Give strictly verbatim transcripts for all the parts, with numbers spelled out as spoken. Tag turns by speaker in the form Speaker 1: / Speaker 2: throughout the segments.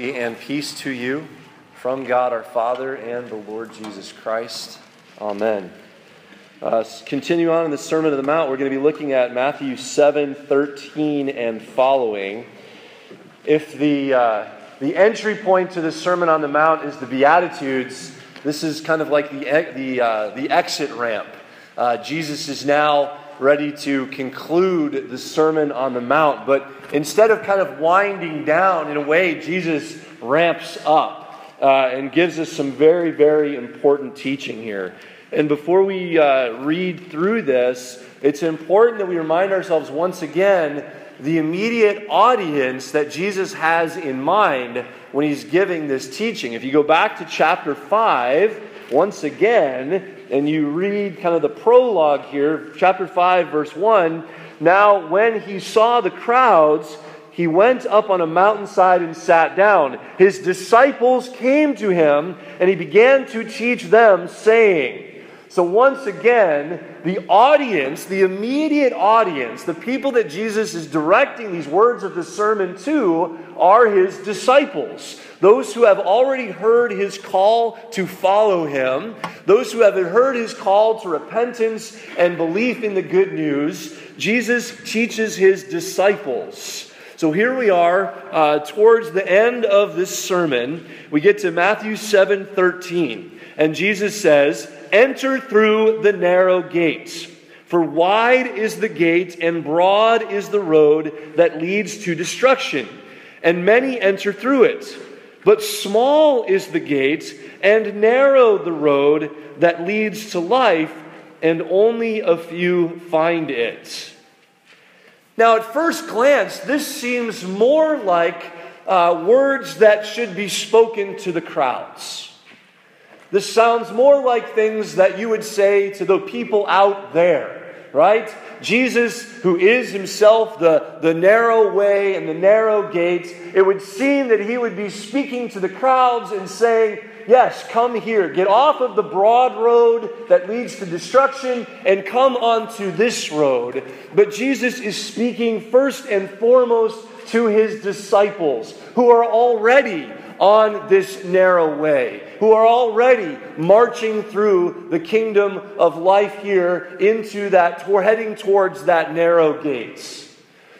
Speaker 1: Mercy and peace to you from God our Father and the Lord Jesus Christ. Amen. Uh, continue on in the Sermon on the Mount. We're going to be looking at Matthew seven thirteen and following. If the uh, the entry point to the Sermon on the Mount is the Beatitudes, this is kind of like the the uh, the exit ramp. Uh, Jesus is now ready to conclude the Sermon on the Mount, but instead of kind of winding down, in a way, Jesus ramps up uh, and gives us some very, very important teaching here. And before we uh, read through this, it's important that we remind ourselves once again the immediate audience that Jesus has in mind when he's giving this teaching. If you go back to chapter five, once again, and you read kind of the prologue here, chapter five, verse one, now when he saw the crowds, he went up on a mountainside and sat down. His disciples came to him, and he began to teach them, saying... So once again, the audience, the immediate audience, the people that Jesus is directing these words of the sermon to are his disciples. Those who have already heard his call to follow him, those who have heard his call to repentance and belief in the good news, Jesus teaches his disciples. So here we are uh, towards the end of this sermon. We get to Matthew seven thirteen, and Jesus says, "Enter through the narrow gate, for wide is the gate and broad is the road that leads to destruction, and many enter through it. But small is the gate and narrow the road that leads to life, and only a few find it." Now, at first glance, this seems more like uh, words that should be spoken to the crowds. This sounds more like things that you would say to the people out there, right? Jesus, who is himself the, the narrow way and the narrow gate, it would seem that he would be speaking to the crowds and saying, yes, come here, get off of the broad road that leads to destruction and come onto this road. But Jesus is speaking first and foremost to his disciples who are already on this narrow way, who are already marching through the kingdom of life here into that, heading towards that narrow gates.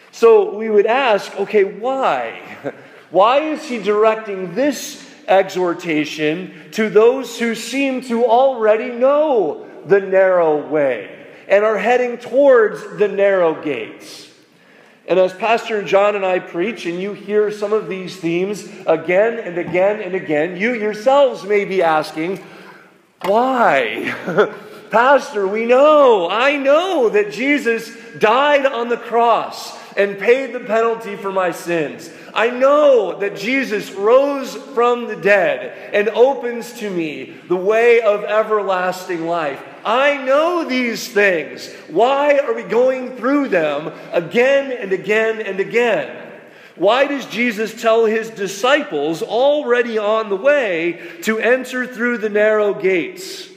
Speaker 1: So we would ask, okay, why? Why is he directing this exhortation to those who seem to already know the narrow way and are heading towards the narrow gates? And as Pastor John and I preach, and you hear some of these themes again and again and again, you yourselves may be asking, why? Pastor, we know, I know that Jesus died on the cross and paid the penalty for my sins. I know that Jesus rose from the dead and opens to me the way of everlasting life. I know these things. Why are we going through them again and again and again? Why does Jesus tell his disciples already on the way to enter through the narrow gates?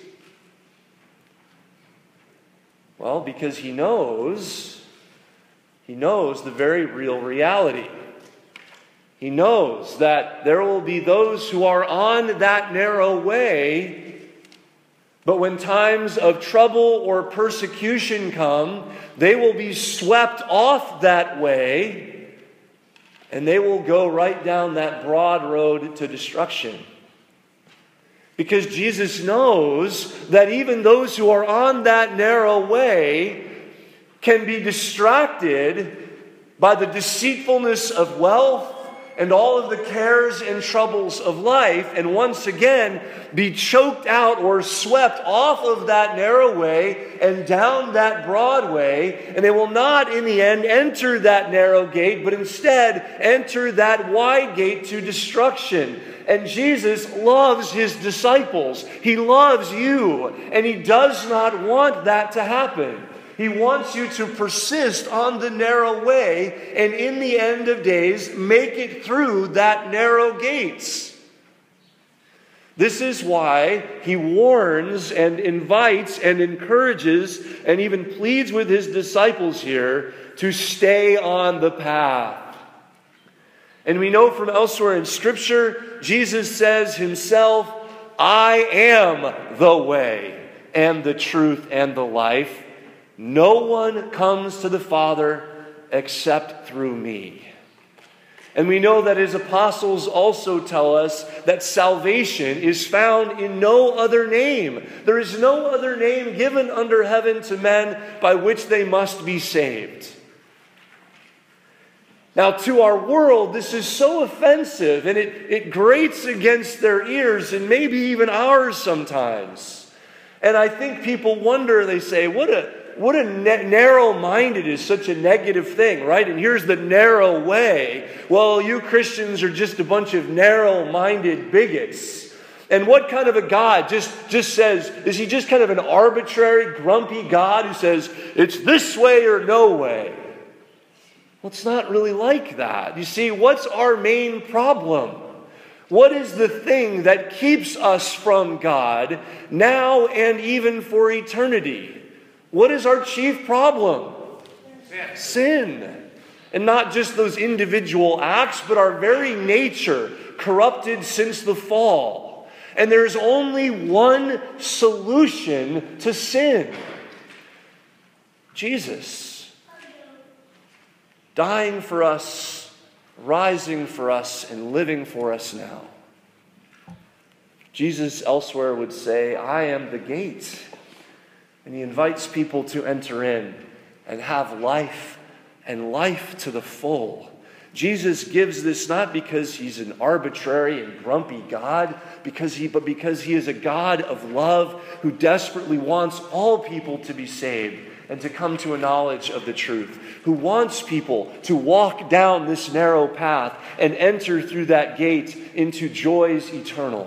Speaker 1: Well, because he knows, he knows the very real reality. He knows that there will be those who are on that narrow way, but when times of trouble or persecution come, they will be swept off that way, and they will go right down that broad road to destruction. Because Jesus knows that even those who are on that narrow way can be distracted by the deceitfulness of wealth and all of the cares and troubles of life, and once again be choked out or swept off of that narrow way and down that broad way, and they will not in the end enter that narrow gate, but instead enter that wide gate to destruction. And Jesus loves his disciples. He loves you, and he does not want that to happen. He wants you to persist on the narrow way and in the end of days make it through that narrow gates. This is why he warns and invites and encourages and even pleads with his disciples here to stay on the path. And we know from elsewhere in Scripture, Jesus says himself, I am the way and the truth and the life. No one comes to the Father except through me. And we know that his apostles also tell us that salvation is found in no other name. There is no other name given under heaven to men by which they must be saved. Now, to our world, this is so offensive, and it, it grates against their ears, and maybe even ours sometimes. And I think people wonder, they say, what a what a na- narrow-minded is such a negative thing, right? And here's the narrow way. Well, you Christians are just a bunch of narrow-minded bigots. And what kind of a God just, just says, is he just kind of an arbitrary, grumpy God who says, it's this way or no way? Well, it's not really like that. You see, what's our main problem? What is the thing that keeps us from God now and even for eternity? What is our chief problem? Sin. Sin. And not just those individual acts, but our very nature, corrupted since the fall. And there's only one solution to sin. Jesus. Dying for us, rising for us, and living for us now. Jesus elsewhere would say, I am the gate. And he invites people to enter in and have life, and life to the full. Jesus gives this not because he's an arbitrary and grumpy God, because he, but because he is a God of love who desperately wants all people to be saved and to come to a knowledge of the truth, who wants people to walk down this narrow path and enter through that gate into joys eternal.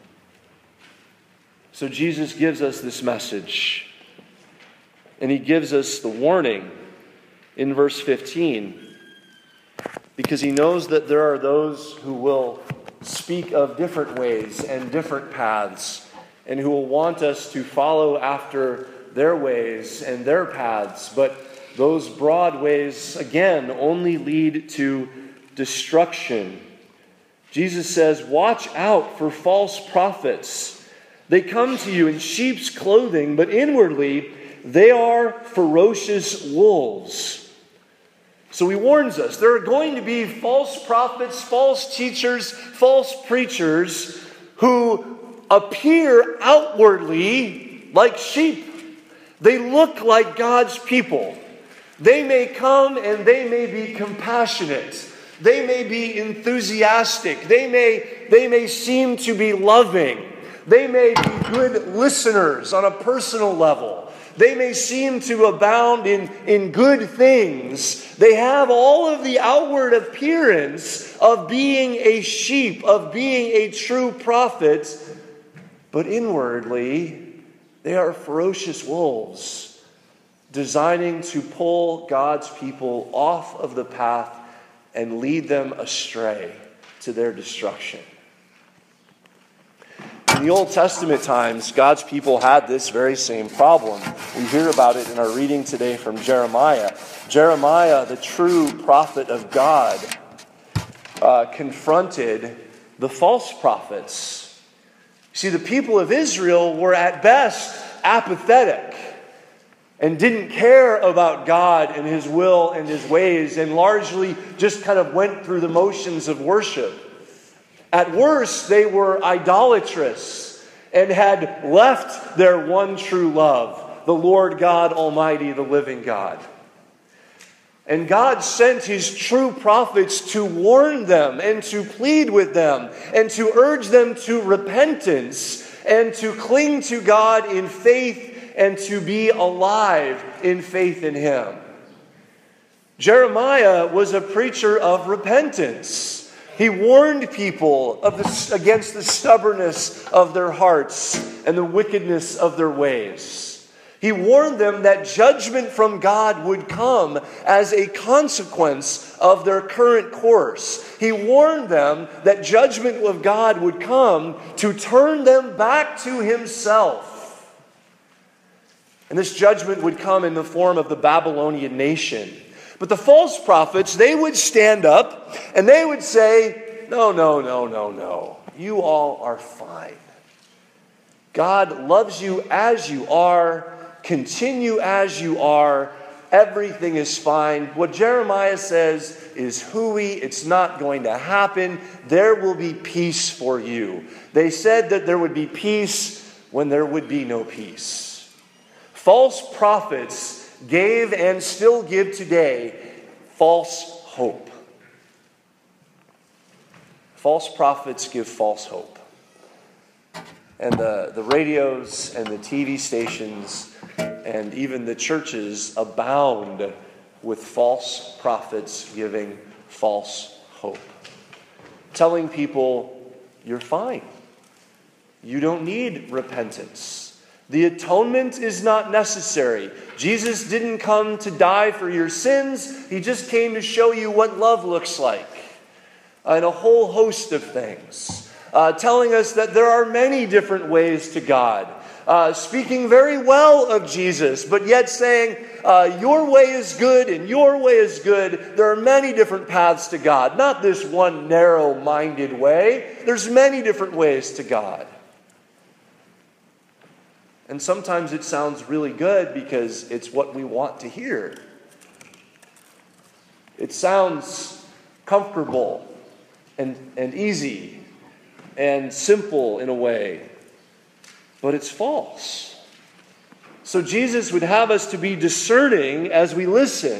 Speaker 1: So Jesus gives us this message. And he gives us the warning in verse fifteen, because he knows that there are those who will speak of different ways and different paths, and who will want us to follow after their ways and their paths. But those broad ways, again, only lead to destruction. Jesus says, watch out for false prophets. They come to you in sheep's clothing, but inwardly they are ferocious wolves. So he warns us, there are going to be false prophets, false teachers, false preachers who appear outwardly like sheep. They look like God's people. They may come and they may be compassionate. They may be enthusiastic. They may, they may seem to be loving. They may be good listeners on a personal level. They may seem to abound in, in good things. They have all of the outward appearance of being a sheep, of being a true prophet, but inwardly they are ferocious wolves, designing to pull God's people off of the path and lead them astray to their destruction. In the Old Testament times, God's people had this very same problem. We hear about it in our reading today from Jeremiah. Jeremiah, the true prophet of God, uh, confronted the false prophets. See, the people of Israel were at best apathetic and didn't care about God and his will and his ways, and largely just kind of went through the motions of worship. At worst, they were idolatrous and had left their one true love, the Lord God Almighty, the living God. And God sent his true prophets to warn them and to plead with them and to urge them to repentance and to cling to God in faith and to be alive in faith in him. Jeremiah was a preacher of repentance. He warned people of the, against the stubbornness of their hearts and the wickedness of their ways. He warned them that judgment from God would come as a consequence of their current course. He warned them that judgment of God would come to turn them back to himself. And this judgment would come in the form of the Babylonian nation. But the false prophets, they would stand up and they would say, no, no, no, no, no. You all are fine. God loves you as you are. Continue as you are. Everything is fine. What Jeremiah says is hooey. It's not going to happen. There will be peace for you. They said that there would be peace when there would be no peace. False prophets gave and still give today false hope. False prophets give false hope. And the, the radios and the T V stations and even the churches abound with false prophets giving false hope. Telling people, you're fine. You don't need repentance. The atonement is not necessary. Jesus didn't come to die for your sins. He just came to show you what love looks like. And a whole host of things. Uh, telling us that there are many different ways to God. Uh, speaking very well of Jesus, but yet saying, uh, your way is good and your way is good. There are many different paths to God. Not this one narrow-minded way. There's many different ways to God. And sometimes it sounds really good because it's what we want to hear. It sounds comfortable and, and easy and simple in a way, but it's false. So Jesus would have us to be discerning as we listen.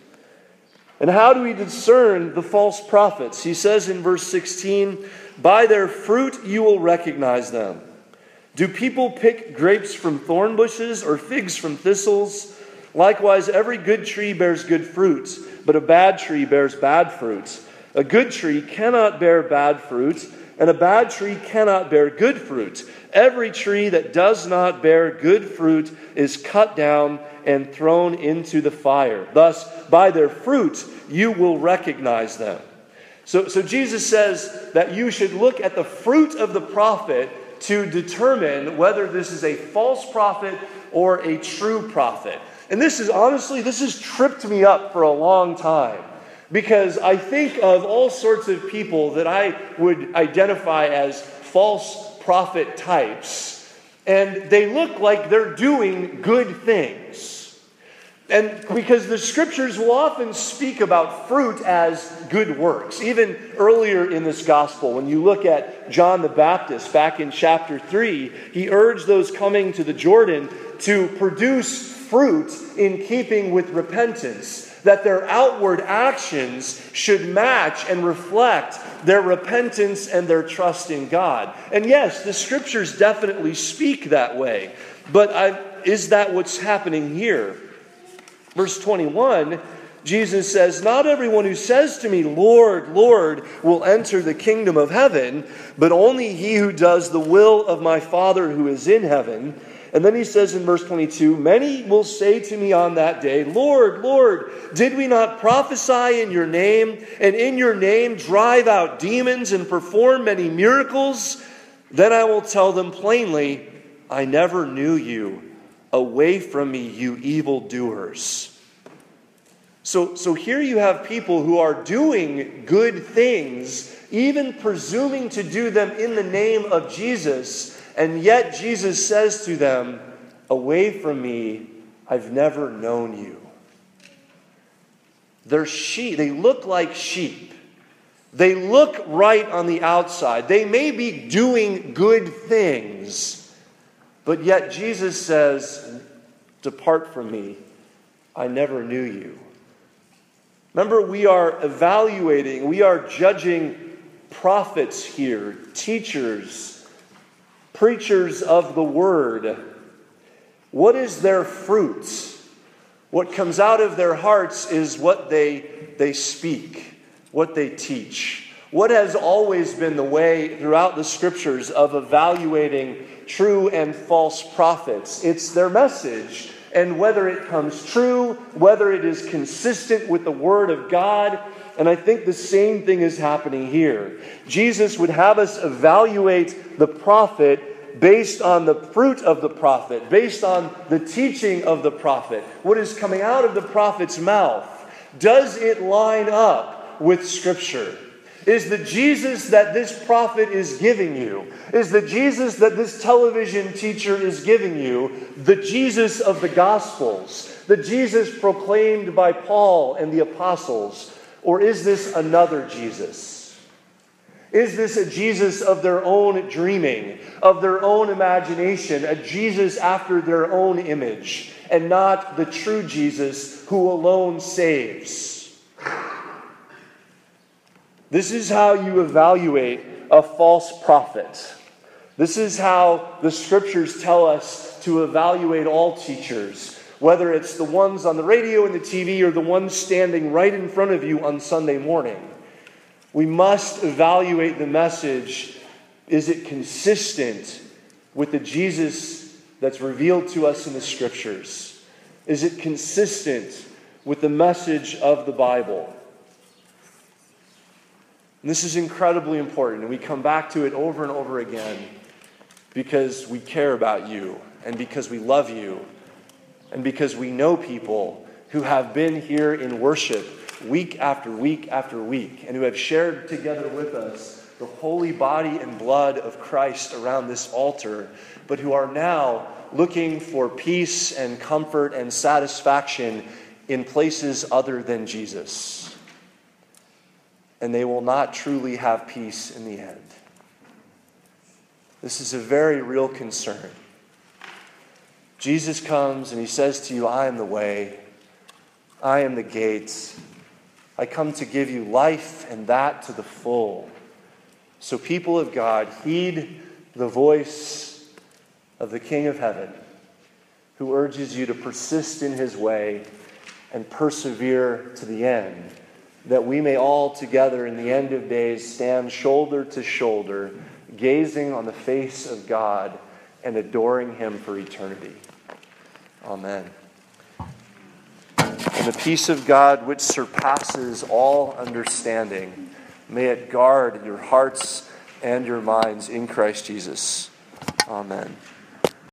Speaker 1: And how do we discern the false prophets? He says in verse sixteen, by their fruit you will recognize them. Do people pick grapes from thorn bushes or figs from thistles? Likewise, every good tree bears good fruit, but a bad tree bears bad fruit. A good tree cannot bear bad fruit, and a bad tree cannot bear good fruit. Every tree that does not bear good fruit is cut down and thrown into the fire. Thus, by their fruit, you will recognize them. So, so Jesus says that you should look at the fruit of the prophet to determine whether this is a false prophet or a true prophet. And this is, honestly, this has tripped me up for a long time. Because I think of all sorts of people that I would identify as false prophet types, and they look like they're doing good things. And because the scriptures will often speak about fruit as good works. Even earlier in this gospel, when you look at John the Baptist back in chapter three, he urged those coming to the Jordan to produce fruit in keeping with repentance. That their outward actions should match and reflect their repentance and their trust in God. And yes, the scriptures definitely speak that way. But I, is that what's happening here? Verse twenty-one, Jesus says, not everyone who says to me, Lord, Lord, will enter the kingdom of heaven, but only he who does the will of my Father who is in heaven. And then he says in verse twenty-two, many will say to me on that day, Lord, Lord, did we not prophesy in your name, and in your name drive out demons and perform many miracles? Then I will tell them plainly, I never knew you. Away from me, you evildoers. So, so here you have people who are doing good things, even presuming to do them in the name of Jesus. And yet Jesus says to them, away from me, I've never known you. They're sheep. They look like sheep. They look right on the outside. They may be doing good things. But yet Jesus says, depart from me. I never knew you. Remember, we are evaluating, we are judging prophets here, teachers, preachers of the word. What is their fruit? What comes out of their hearts is what they, they speak, what they teach. What has always been the way throughout the scriptures of evaluating true and false prophets? It's their message. And whether it comes true, whether it is consistent with the Word of God. And I think the same thing is happening here. Jesus would have us evaluate the prophet based on the fruit of the prophet, based on the teaching of the prophet, what is coming out of the prophet's mouth. Does it line up with Scripture? Is the Jesus that this prophet is giving you, is the Jesus that this television teacher is giving you, the Jesus of the Gospels, the Jesus proclaimed by Paul and the apostles, or is this another Jesus? Is this a Jesus of their own dreaming, of their own imagination, a Jesus after their own image, and not the true Jesus who alone saves? This is how you evaluate a false prophet. This is how the Scriptures tell us to evaluate all teachers, whether it's the ones on the radio and the T V or the ones standing right in front of you on Sunday morning. We must evaluate the message. Is it consistent with the Jesus that's revealed to us in the Scriptures? Is it consistent with the message of the Bible? And this is incredibly important, and we come back to it over and over again because we care about you, and because we love you, and because we know people who have been here in worship week after week after week, and who have shared together with us the holy body and blood of Christ around this altar, but who are now looking for peace and comfort and satisfaction in places other than Jesus. And they will not truly have peace in the end. This is a very real concern. Jesus comes and he says to you, I am the way, I am the gate. I come to give you life and that to the full. So people of God, heed the voice of the King of Heaven, who urges you to persist in his way and persevere to the end, that we may all together in the end of days stand shoulder to shoulder, gazing on the face of God and adoring him for eternity. Amen. And the peace of God, which surpasses all understanding, may it guard your hearts and your minds in Christ Jesus. Amen.